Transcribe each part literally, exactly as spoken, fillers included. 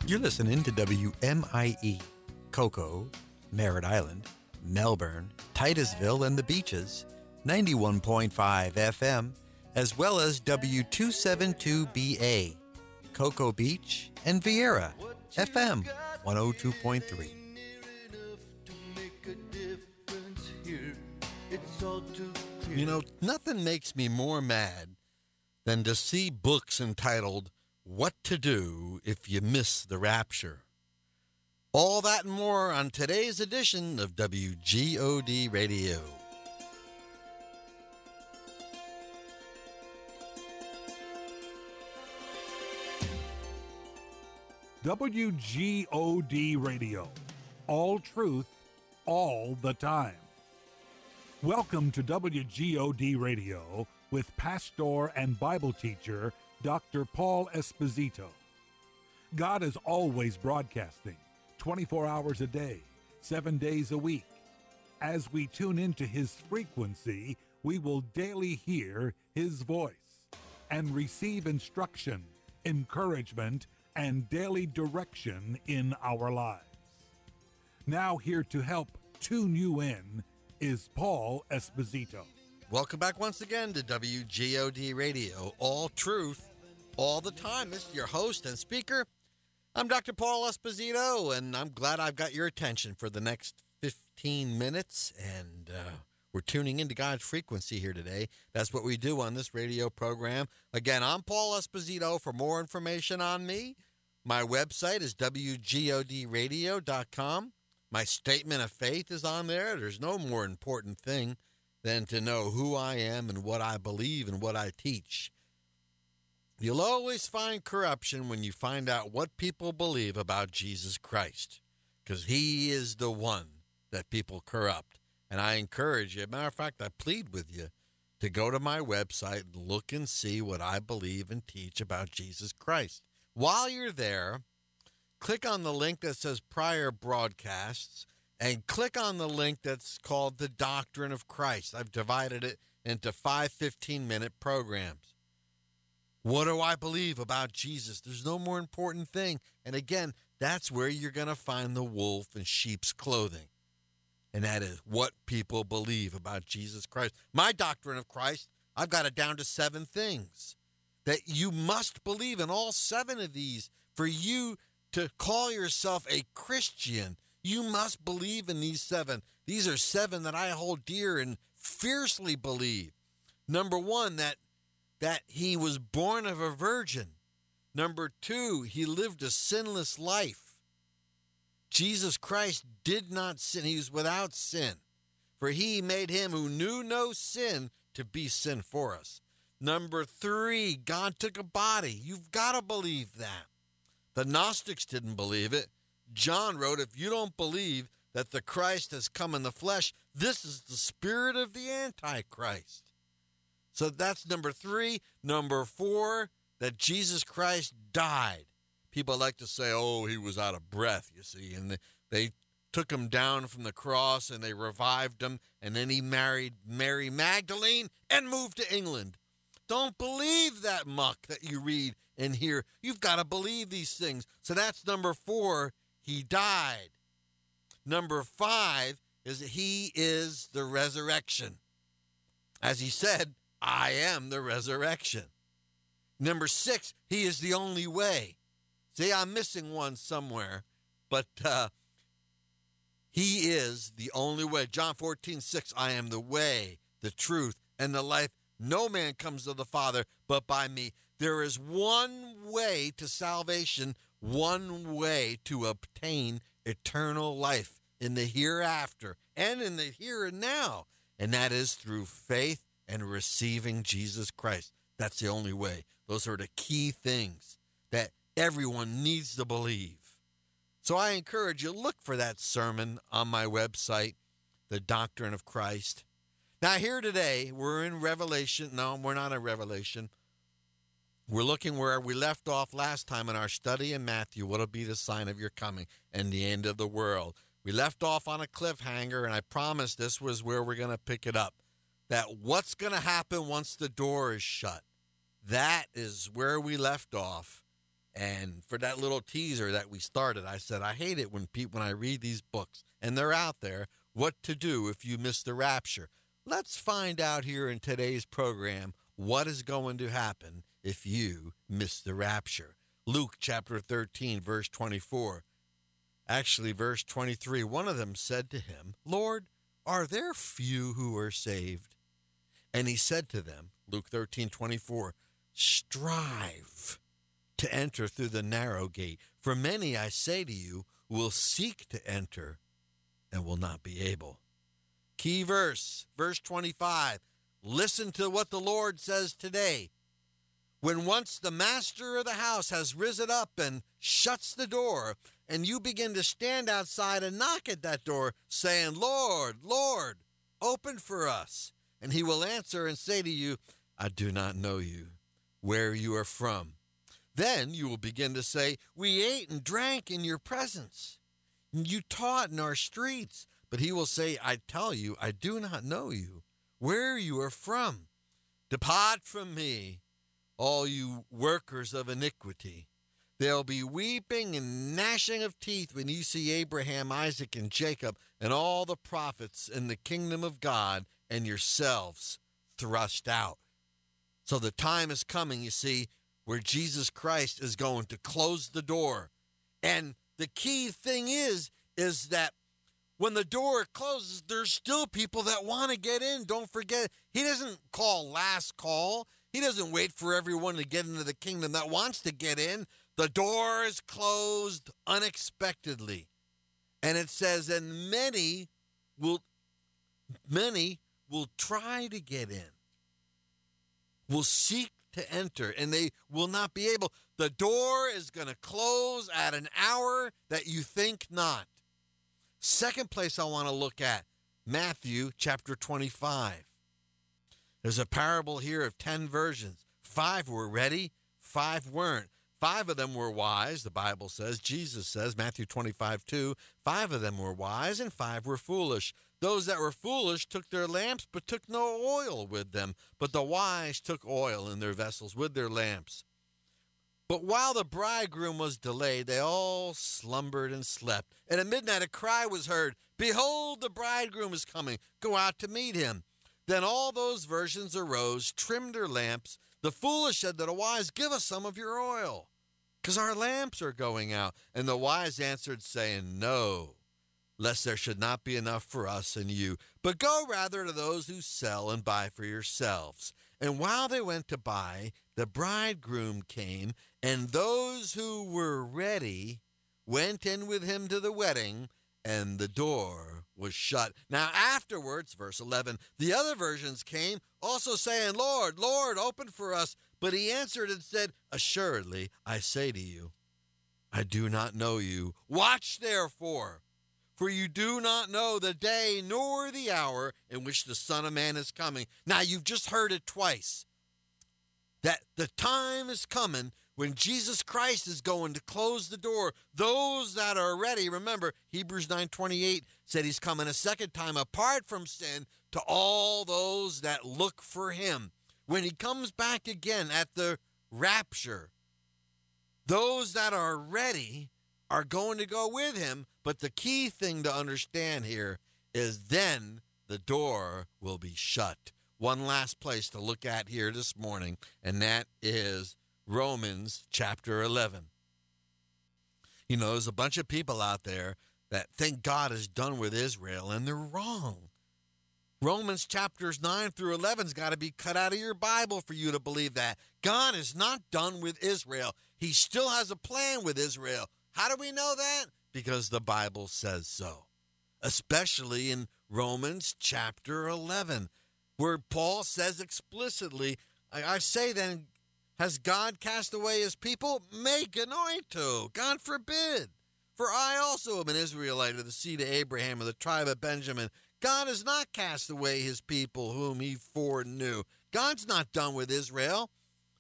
You're listening to W M I E, Cocoa, Merritt Island, Melbourne, Titusville, and the Beaches, ninety-one point five F M, as well as W two seventy-two B A, Cocoa Beach, and Vieira, F M one oh two point three. You know, nothing makes me more mad than to see books entitled What to Do If You Miss the Rapture. All that and more on today's edition of W G O D Radio. W G O D Radio. All truth, all the time. Welcome to W G O D Radio with pastor and Bible teacher Doctor Paul Esposito. God is always broadcasting, twenty-four hours a day, seven days a week. As we tune into his frequency, we will daily hear his voice and receive instruction, encouragement, and daily direction in our lives. Now here to help tune you in is Paul Esposito. Welcome back once again to W G O D Radio, all truth, all the time. This is your host and speaker. I'm Doctor Paul Esposito, and I'm glad I've got your attention for the next fifteen minutes, and uh, we're tuning into God's frequency here today. That's what we do on this radio program. Again, I'm Paul Esposito. For more information on me, my website is W G O D radio dot com. My statement of faith is on there. There's no more important thing than to know who I am and what I believe and what I teach. You'll always find corruption when you find out what people believe about Jesus Christ, because he is the one that people corrupt. And I encourage you, as a matter of fact, I plead with you to go to my website and look and see what I believe and teach about Jesus Christ. While you're there, click on the link that says prior broadcasts and click on the link that's called the Doctrine of Christ. I've divided it into five fifteen-minute programs. What do I believe about Jesus? There's no more important thing. And again, that's where you're going to find the wolf in sheep's clothing. And that is what people believe about Jesus Christ. My Doctrine of Christ, I've got it down to seven things that you must believe in. All seven of these, for you to call yourself a Christian, you must believe in these seven. These are seven that I hold dear and fiercely believe. Number one, that that he was born of a virgin. Number two, he lived a sinless life. Jesus Christ did not sin. He was without sin. For he made him who knew no sin to be sin for us. Number three, God took a body. You've got to believe that. The Gnostics didn't believe it. John wrote, if you don't believe that the Christ has come in the flesh, this is the spirit of the Antichrist. So that's number three. Number four, that Jesus Christ died. People like to say, oh, he was out of breath, you see. And they, they took him down from the cross and they revived him. And then he married Mary Magdalene and moved to England. Don't believe that muck that you read and hear. You've got to believe these things. So that's number four. He died. Number five is that he is the resurrection. As he said, I am the resurrection. Number six, he is the only way. See, I'm missing one somewhere, but uh, he is the only way. John fourteen six, I am the way, the truth, and the life. No man comes to the Father but by me. There is one way to salvation, one way to obtain eternal life in the hereafter and in the here and now, and that is through faith and receiving Jesus Christ. That's the only way. Those are the key things that everyone needs to believe. So I encourage you, look for that sermon on my website, The Doctrine of Christ. Now here today, we're in Revelation. No, we're not in Revelation. We're looking where we left off last time in our study in Matthew. What'll be the sign of your coming and the end of the world? We left off on a cliffhanger, and I promised this was where we're going to pick it up. That what's going to happen once the door is shut. That is where we left off. And for that little teaser that we started, I said, I hate it when people, when I read these books and they're out there, what to do if you miss the rapture. Let's find out here in today's program what is going to happen if you miss the rapture. Luke chapter thirteen, verse twenty-four. Actually, verse twenty-three, one of them said to him, Lord, are there few who are saved? And he said to them, Luke thirteen, twenty-four, strive to enter through the narrow gate. For many, I say to you, will seek to enter and will not be able. Key verse, verse twenty-five. Listen to what the Lord says today. When once the master of the house has risen up and shuts the door, and you begin to stand outside and knock at that door, saying, Lord, Lord, open for us. And he will answer and say to you, I do not know you, where you are from. Then you will begin to say, we ate and drank in your presence. You taught in our streets. But he will say, I tell you, I do not know you, where you are from. Depart from me, all you workers of iniquity. There'll be weeping and gnashing of teeth when you see Abraham, Isaac, and Jacob, and all the prophets in the kingdom of God, and yourselves thrust out. So the time is coming, you see, where Jesus Christ is going to close the door. And the key thing is, is that when the door closes, there's still people that want to get in. Don't forget, he doesn't call last call. He doesn't wait for everyone to get into the kingdom that wants to get in. The door is closed unexpectedly. And it says, and many will, many will try to get in, will seek to enter, and they will not be able. The door is going to close at an hour that you think not. Second place I want to look at, Matthew chapter twenty-five. There's a parable here of ten virgins. Five were ready, five weren't. Five of them were wise, the Bible says. Jesus says, Matthew twenty-five, two, five of them were wise and five were foolish. Those that were foolish took their lamps, but took no oil with them. But the wise took oil in their vessels with their lamps. But while the bridegroom was delayed, they all slumbered and slept. And at midnight a cry was heard, Behold, the bridegroom is coming. Go out to meet him. Then all those virgins arose, trimmed their lamps. The foolish said to the wise, Give us some of your oil, because our lamps are going out. And the wise answered, saying, No, lest there should not be enough for us and you. But go rather to those who sell and buy for yourselves. And while they went to buy, the bridegroom came, and those who were ready went in with him to the wedding, and the door was shut. Now afterwards, verse eleven, the other virgins came, also saying, Lord, Lord, open for us. But he answered and said, Assuredly, I say to you, I do not know you. Watch therefore, for you do not know the day nor the hour in which the Son of Man is coming. Now you've just heard it twice, that the time is coming when Jesus Christ is going to close the door. Those that are ready, remember, Hebrews nine twenty-eight said he's coming a second time apart from sin to all those that look for him. When he comes back again at the rapture, those that are ready are going to go with him. But the key thing to understand here is then the door will be shut. One last place to look at here this morning, and that is Romans chapter eleven. You know, there's a bunch of people out there that think God is done with Israel, and they're wrong. Romans chapters nine through eleven's got to be cut out of your Bible for you to believe that. God is not done with Israel. He still has a plan with Israel. How do we know that? Because the Bible says so, especially in Romans chapter eleven, where Paul says explicitly, I, I say then, has God cast away his people? Make anoint to. God forbid. For I also am an Israelite of the seed of Abraham of the tribe of Benjamin. God has not cast away his people whom he foreknew. God's not done with Israel.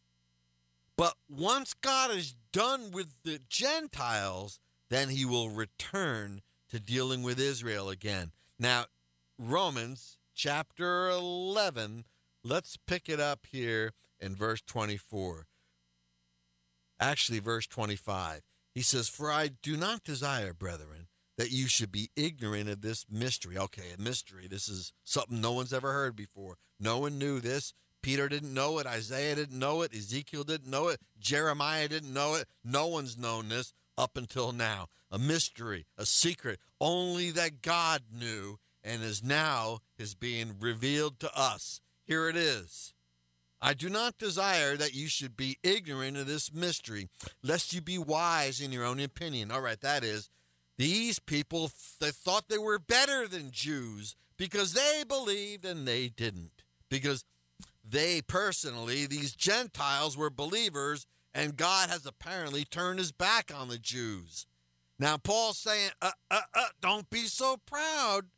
But once God is done with the Gentiles, then he will return to dealing with Israel again. Now, Romans chapter eleven, let's pick it up here in verse twenty-four. Actually, verse twenty-five. He says, "For I do not desire, brethren, that you should be ignorant of this mystery." Okay, a mystery. This is something no one's ever heard before. No one knew this. Peter didn't know it. Isaiah didn't know it. Ezekiel didn't know it. Jeremiah didn't know it. No one's known this up until now. A mystery, a secret, only that God knew, and is now is being revealed to us. Here it is. "I do not desire that you should be ignorant of this mystery, lest you be wise in your own opinion." All right, that is, these people, they thought they were better than Jews because they believed and they didn't. Because they personally, these Gentiles, were believers, and God has apparently turned his back on the Jews. Now, Paul's saying, uh, uh, uh, don't be so proud,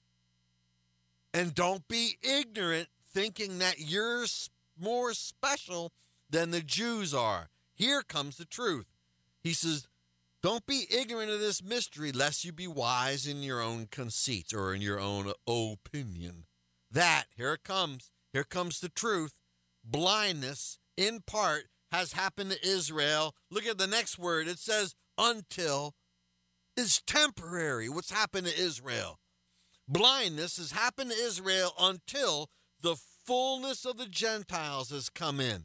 and don't be ignorant, thinking that you're more special than the Jews are. Here comes the truth. He says, don't be ignorant of this mystery, lest you be wise in your own conceits or in your own opinion. That, here it comes. Here comes the truth. Blindness, in part, has happened to Israel. Look at the next word. It says, until is temporary. What's happened to Israel? Blindness has happened to Israel until the fullness of the Gentiles has come in.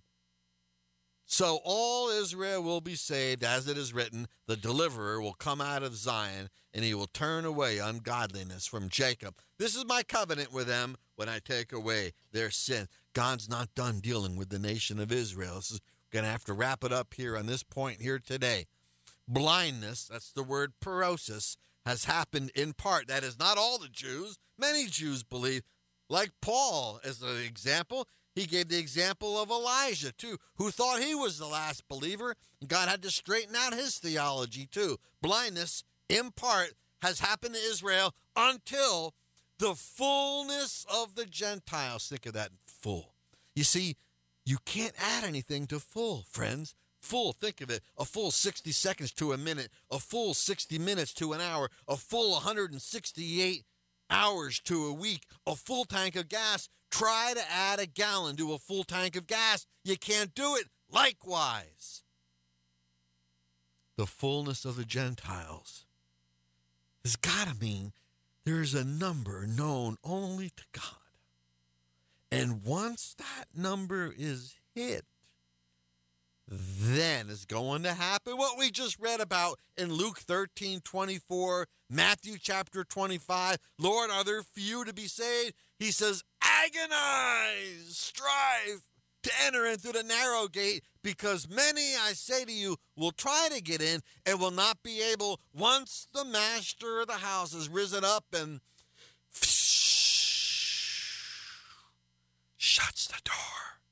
So all Israel will be saved, as it is written, the deliverer will come out of Zion, and he will turn away ungodliness from Jacob. This is my covenant with them when I take away their sin. God's not done dealing with the nation of Israel. This is going to have to wrap it up here on this point here today. Blindness, that's the word parosis, has happened in part. That is not all the Jews. Many Jews believe. Like Paul, as an example, he gave the example of Elijah, too, who thought he was the last believer. God had to straighten out his theology, too. Blindness, in part, has happened to Israel until the fullness of the Gentiles. Think of that, full. You see, you can't add anything to full, friends. Full, think of it, a full sixty seconds to a minute, a full sixty minutes to an hour, a full one hundred sixty-eight hours to a week, a full tank of gas. Try to add a gallon to a full tank of gas. You can't do it. Likewise, the fullness of the Gentiles has got to mean there's a number known only to God. And once that number is hit, then is going to happen what we just read about in Luke thirteen twenty-four, Matthew chapter twenty-five. Lord, are there few to be saved? He says, agonize, strive to enter in through the narrow gate, because many, I say to you, will try to get in and will not be able once the master of the house has risen up and shuts the door.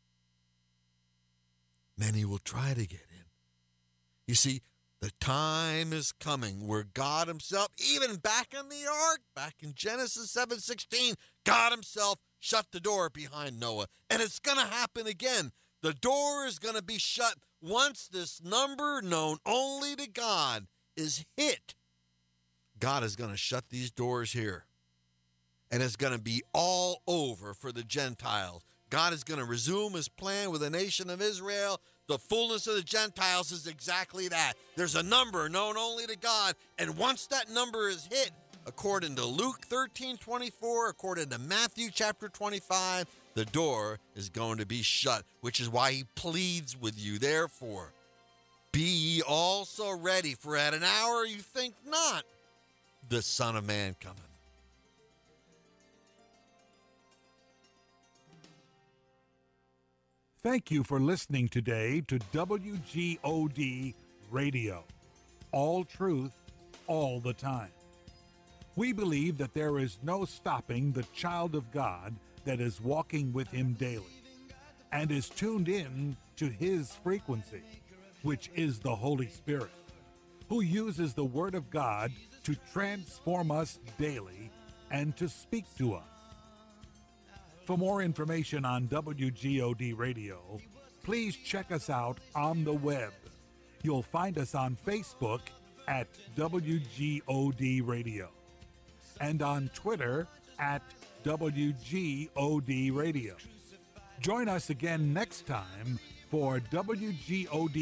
Many will try to get in. You see, the time is coming where God himself, even back in the ark, back in Genesis seven sixteen, God himself shut the door behind Noah. And it's going to happen again. The door is going to be shut once this number known only to God is hit. God is going to shut these doors here. And it's going to be all over for the Gentiles. God is going to resume his plan with the nation of Israel. The fullness of the Gentiles is exactly that. There's a number known only to God, and once that number is hit, according to Luke thirteen twenty-four, according to Matthew chapter twenty-five, the door is going to be shut, which is why he pleads with you. Therefore, be ye also ready, for at an hour you think not the Son of Man cometh. Thank you for listening today to W G O D Radio. All truth, all the time. We believe that there is no stopping the child of God that is walking with him daily and is tuned in to his frequency, which is the Holy Spirit, who uses the Word of God to transform us daily and to speak to us. For more information on W G O D Radio, please check us out on the web. You'll find us on Facebook at W G O D Radio and on Twitter at W G O D Radio. Join us again next time for W G O D